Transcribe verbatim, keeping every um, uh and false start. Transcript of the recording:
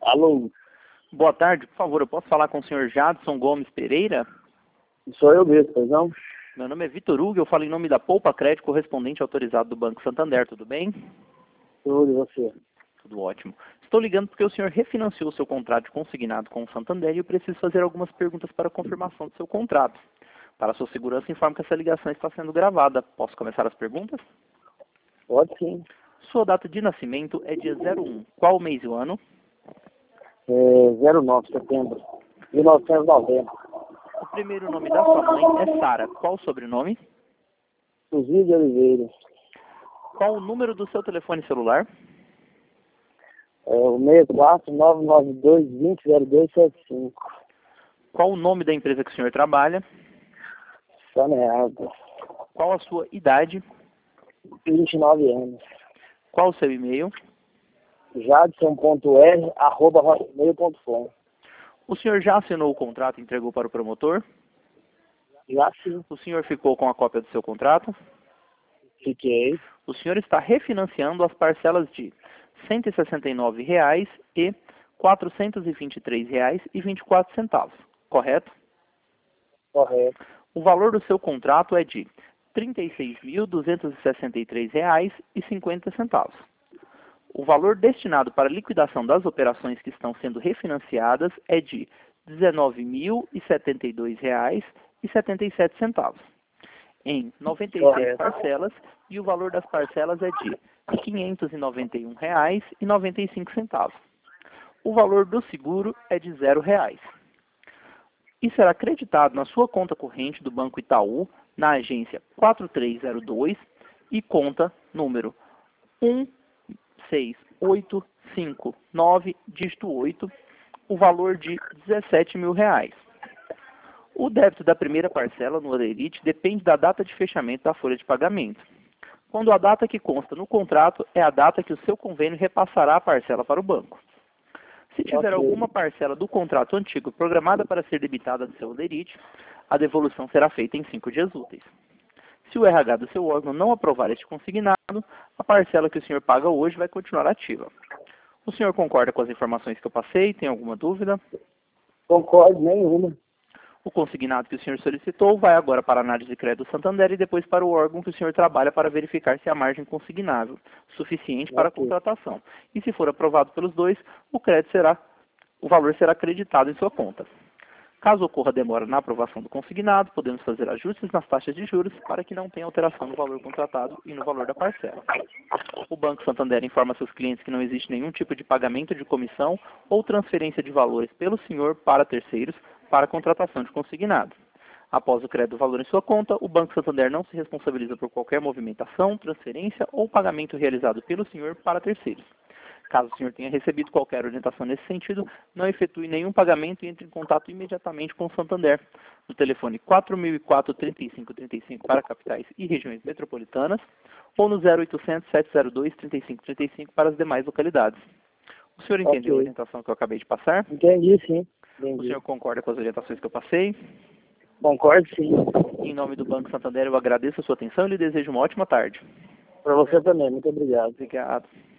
Alô, Boa tarde, por favor, eu posso falar com o senhor Jadson Gomes Pereira? sou eu mesmo, pois não? Meu nome é Vitor Hugo, eu falo em nome da Poupa Crédito, correspondente autorizado do Banco Santander, tudo bem? Tudo e você? Tudo ótimo. Estou ligando porque o senhor refinanciou seu contrato consignado com o Santander e eu preciso fazer algumas perguntas para confirmação do seu contrato. Para sua segurança, informo que essa ligação está sendo gravada. Posso começar as perguntas? Pode sim. Sua data de nascimento é dia zero um. Qual o mês e o ano? É zero nove de setembro de mil novecentos e noventa. O primeiro nome da sua mãe é Sara. Qual o sobrenome? Suzide de Oliveira. Qual o número do seu telefone celular? É o seis quatro nove nove dois dois zero zero dois sete cinco. Qual o nome da empresa que o senhor trabalha? Saneado. Qual a sua idade? vinte e nove anos. Qual o seu e-mail? Jadson.r arroba hotmail ponto com. O senhor já assinou o contrato e entregou para o promotor? Já sim. O senhor ficou com a cópia do seu contrato? Fiquei. O senhor está refinanciando as parcelas de cento e sessenta e nove reais e quatrocentos e vinte e três reais e vinte e quatro centavos, correto? Correto. O valor do seu contrato é de trinta e seis mil duzentos e sessenta e três reais e cinquenta centavos. O valor destinado para a liquidação das operações que estão sendo refinanciadas é de dezenove mil e setenta e dois reais e setenta e sete centavos, em noventa e seis Correto. parcelas, e o valor das parcelas é de quinhentos e noventa e um reais e noventa e cinco centavos. O valor do seguro é de zero reais. E será creditado na sua conta corrente do Banco Itaú, na agência quatro três zero dois e conta número um seis oito cinco nove, dígito oito, o valor de dezessete mil reais. O débito da primeira parcela no Olerite depende da data de fechamento da folha de pagamento, quando a data que consta no contrato é a data que o seu convênio repassará a parcela para o banco. Se tiver Ok. alguma parcela do contrato antigo programada para ser debitada do seu Olerite, a devolução será feita em cinco dias úteis. Se o R H do seu órgão não aprovar este consignado, a parcela que o senhor paga hoje vai continuar ativa. O senhor concorda com as informações que eu passei? Tem alguma dúvida? Concordo, nenhuma. O consignado que o senhor solicitou vai agora para a análise de crédito do Santander e depois para o órgão que o senhor trabalha para verificar se há margem consignável suficiente para a Ok. contratação. E se for aprovado pelos dois, o crédito será, o valor será acreditado em sua conta. Caso ocorra demora na aprovação do consignado, podemos fazer ajustes nas taxas de juros para que não tenha alteração no valor contratado e no valor da parcela. O Banco Santander informa seus clientes que não existe nenhum tipo de pagamento de comissão ou transferência de valores pelo senhor para terceiros para a contratação de consignado. Após o crédito do valor em sua conta, o Banco Santander não se responsabiliza por qualquer movimentação, transferência ou pagamento realizado pelo senhor para terceiros. Caso o senhor tenha recebido qualquer orientação nesse sentido, não efetue nenhum pagamento e entre em contato imediatamente com o Santander, no telefone quatro mil e quatro, trinta e cinco trinta e cinco para capitais e regiões metropolitanas, ou no zero oitocentos, sete zero dois, trinta e cinco trinta e cinco para as demais localidades. O senhor entendeu a Ok. orientação que eu acabei de passar? Entendi, sim. O Entendi. senhor concorda com as orientações que eu passei? Concordo, sim. Em nome do Banco Santander, eu agradeço a sua atenção e lhe desejo uma ótima tarde. Para você também. Muito obrigado. Obrigado.